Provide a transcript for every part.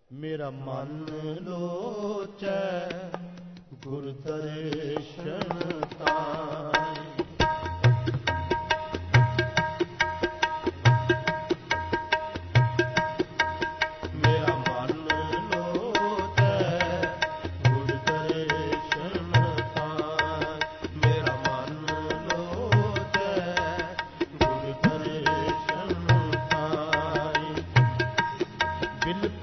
ਮੇਰਾ ਮਨ ਲੋਚੈ ਗੁਰ ਦਰਸ਼ਨ ਤਾਈ। ਮੇਰਾ ਮਨ ਲੋਚੈ ਗੁਰ ਦਰਸ਼ਨ ਤਾਈ। ਮੇਰਾ ਮਨ ਲੋਚੈ ਗੁਰ ਦਰਸ਼ਨ ਤਾਈ। ਬਿਲਪ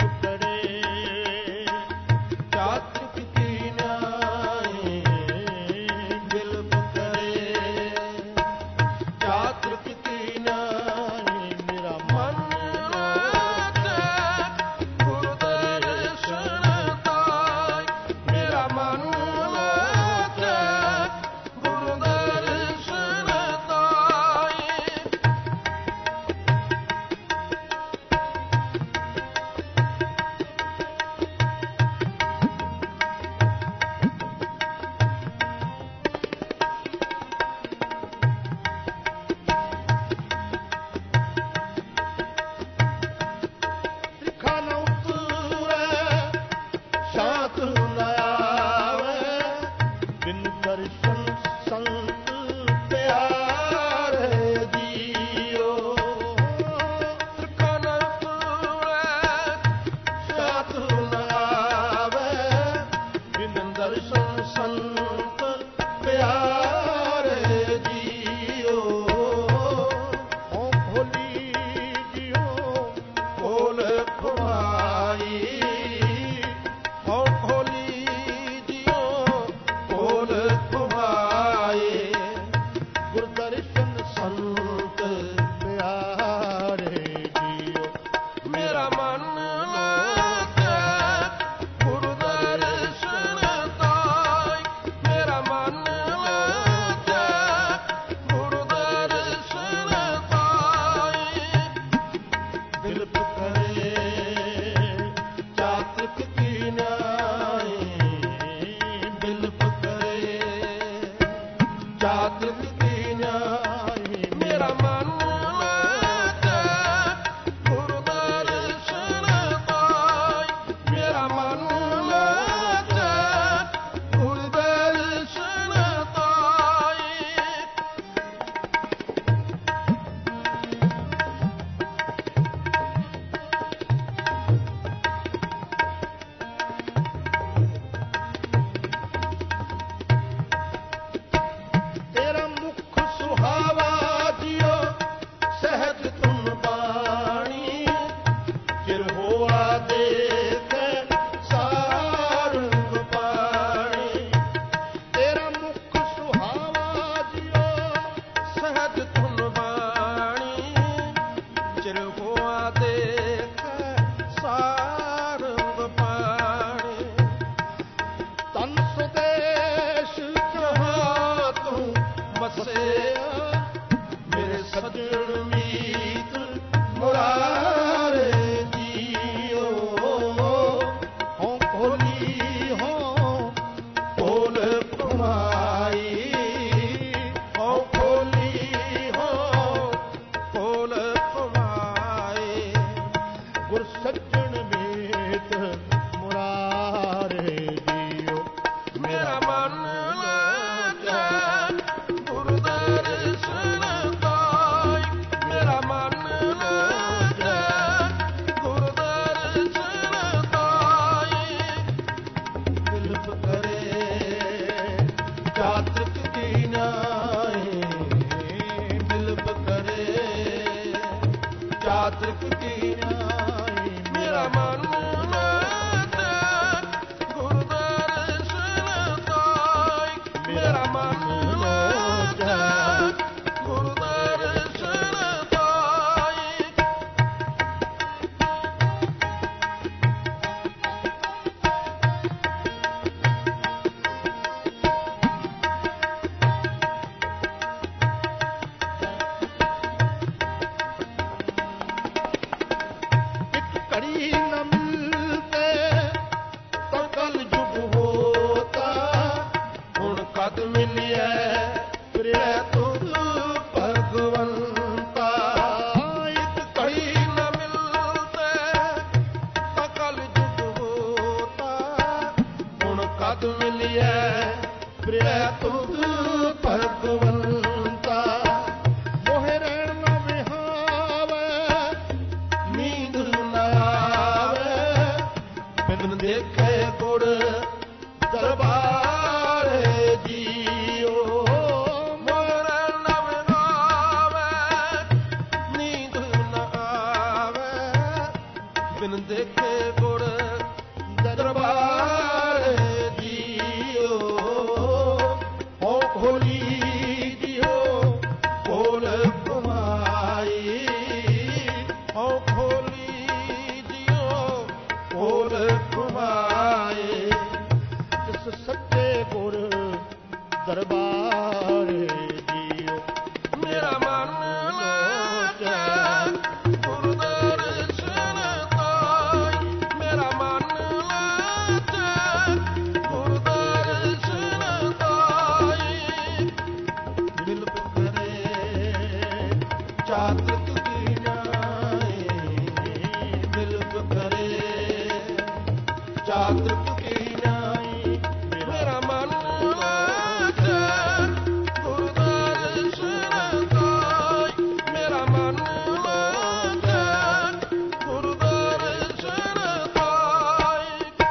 ਘੜੀ ਨ ਮਿਲ ਕਦ ਮਿਲਿਆ ਪ੍ਰਿਆ ਤੁਧ ਭਗਵੰਤਾ। ਮੋਹਿ ਰਹਿਣ ਨਾ ਵਿਹਾਵੇ ਨੀਂਦ ਨਾ ਆਵੇ ਬਿਨ ਦੇਖੇ ਗੁਰ ਦਰਬਾਰ ਜੀਓ। ਮੋਹਿ ਰਹਿਣ ਨਾ ਵਿਹਾਵੇ ਨੀਂਦ ਨਾ ਆਵੇ ਬਿਨ ਦੇਖੇ ਗੁਰ ਦਰਬਾਰ ਜੀਓ। ਹੋ ਖੋਲੀ ਦਿਓ ਖੋਲ ਕਮਾਈ ਹੋ ਖੋਲੀ ਦਿਓ ਖੋਲ ਕਮਾਏ ਜਿਸ ਸੱਚੇ ਗੁਰ ਦਰਬਾਰ ਜੀਓ। ਮੇਰਾ ਮਨ ਲਾਚੈ ਗੁਰ ਦਰਸ਼ਨ ਤਾਈ ਮੇਰਾ ਮਨ ਲਾਚੈ ਗੁਰ ਦਰਸ਼ਨ ਤਾਈ। ਬਿਲਪ ਕਰੇ ਚਾਤਕ ਕੀਨਾਏ ਬਿਲਪ ਕਰੇ ਚਾਤਕ ਕੀਨਾਈ ਮੇਰਾ ਮਨ ਲਾਚੈ ਗੁਰ ਦਰਸ਼ਨ ਤਾਈ ਮੇਰਾ ਮਨ ਲਾਚੈ ਗੁਰ ਦਰਸ਼ਨ ਤਾਈ।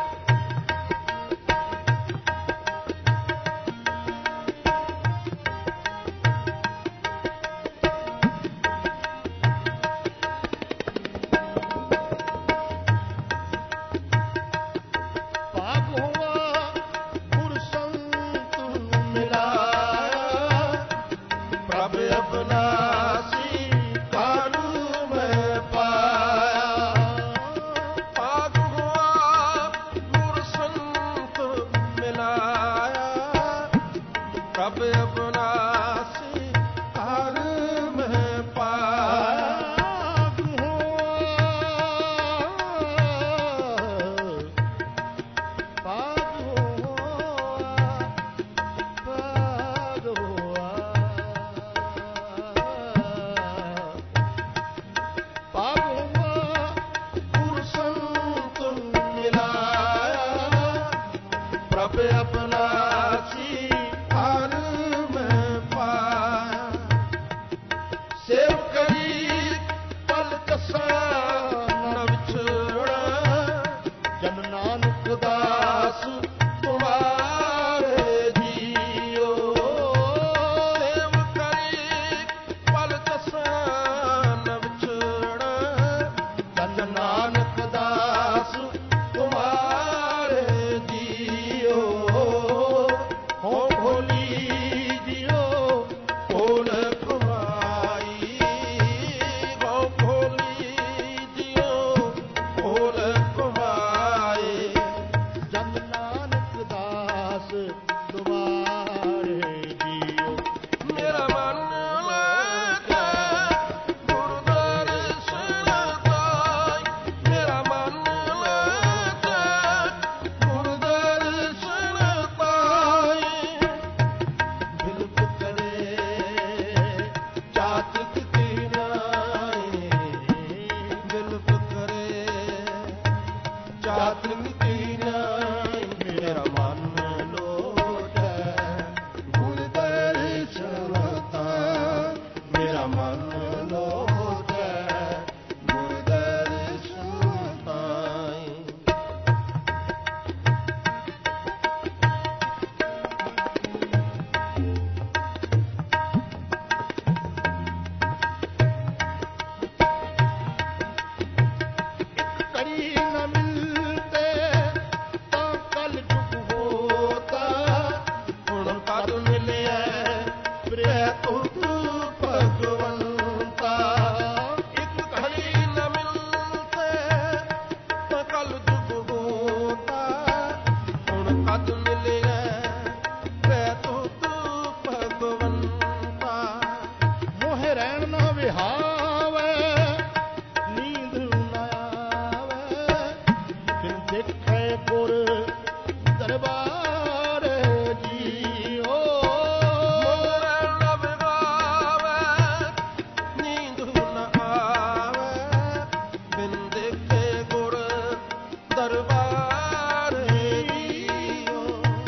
ਭਾਗ ਹੋਆ ਗੁਰ ਸੰਤ ਮਿਲਾਇਆ ਪ੍ਰਭ ਅਬਨਾਸੀ ਕਾਨੂੰ ਮੈਂ ਪਾਇਆ। ਭਾਗ ਹੋਆ ਗੁਰ ਸੰਤ ਮਿਲਾਇਆ ਪ੍ਰਭ ਅਬਨਾਸੀ ਕਾਨ ਮੈਂ ਪਾਇਆ। ਭਾਗ ਹੋਆ ਗੁਰ ਸੰਤ ਮਿਲਾਇਆ ਪ੍ਰਭ ਅਬਨਾਸੀ ਕਾਨ ਮੈਂ ਪਾਇਆ। ਸੇਵ ਕਰੀ ਪਲ ਕਸਾ ਨ ਵਿਛੜਾ ਜਨ ਨਾਨਕ ਦਾਸ ਤੁਮਾਰੇ ਜੀਓ। ਸੇਵ ਕਰੀ ਪਲ ਕਸਾ ਨ ਵਿਛੜਾ ਜਨ ਨਾਨਕ ਦਾਸ ਤੁਮਾਰੇ ਜੀਓ। ਹੋ ਭੋਲੀ ਦਿਓ ਖੋਲ ਕਮਾਈ ਹੋ ਭੋਲੀ ਦਿਓ ਖੋਲ ਕਮਾਏ ਜਨ ਨਾਨਕ ਦਾਸ ਤੁਮਾਰੇ ਜੀਓ। ਮੇਰਾ ਮਨ ਲਾਚੈ ਗੁਰ ਦਰਸ਼ਨ ਤਾਈ ਮੇਰਾ ਮਨ ਲਾਚੈ ਗੁਰ ਦਰਸ਼ਨ ਤਾਈ। ਬਿਲਪ ਕਰੇ ਚਾਤਕ ਕੀਨਾਏ ਬਿਲਪ ਕਰੇ ਚਾਤਕ ਕੀਨਾਏ ਮੇਰਾ ਮਨ ਲੋਟੈ ਗੁਰ ਦਰਸ਼ਨ ਤਾਈ ਮੇਰਾ ਮਨ ਲੋਟੈ ਗੁਰ ਦਰਸ਼ਨ ਤਾਈ। ਕਰੀ ਨ ਮਿਲਤੇ ਤਾਂ ਕਲ ਜੁਗ ਹੋਤਾ ਹੁਣ ਕਦ ਮਿਲਿਆ ਪ੍ਰਿਆ ਤੁਧ ਭਗਵੰਤਾ। ਇੱਕ ਘੜੀ ਨ ਮਿਲਤੇ ਤਾਂ ਕਲ ਜੁਗ ਹੋਤਾ ਹੁਣ ਕਦ ਮਿਲਿਆ ਪ੍ਰਿਆ ਤੁਧ ਭਗਵੰਤਾ। ਮੋਹਿ ਰਹਿਣ ਨਾ ਵਿਹਾਵੇ ਨੀਂਦ ਨਾ ਆਵੇ ਬਿਨ ਦੇਖੇ ਗੁਰ ਦਰਬਾਰ ਜੀਓ। ਮੋਹਿ ਰਹਿਣ ਨਾ ਵਿਹਾਵੇ ਨੀਂਦ ਨਾ ਆਵੇ ਬਿਨ ਦੇਖੇ ਗੁਰ ਦਰਬਾਰ ਜੀਓ।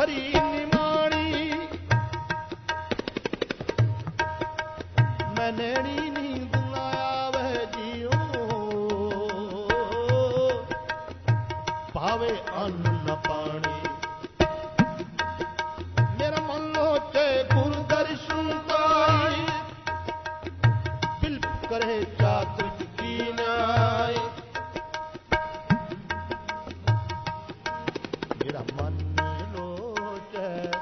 ਹਰੀ ਨਿਮਾਣੀ ਮੈਂ ਨੈਣੀ ਨੀਂਦ ਨਾ ਆਵੇ ਜੀਓ ਭਾਵੇ ਅੰਨ ਨ ਪਾਣੀ ਮੇਰਾ ਮਨ ਲੋਚੇ ਗੁਰ ਦਰਸ਼ਨ ਪਾਈ ਬਿਲਪ ਕਰੇ ਚਾਤ੍ਰਿਕ ਕੀ ਨਾਏ ਮੇਰਾ ਮਨ ਲੋਚੇ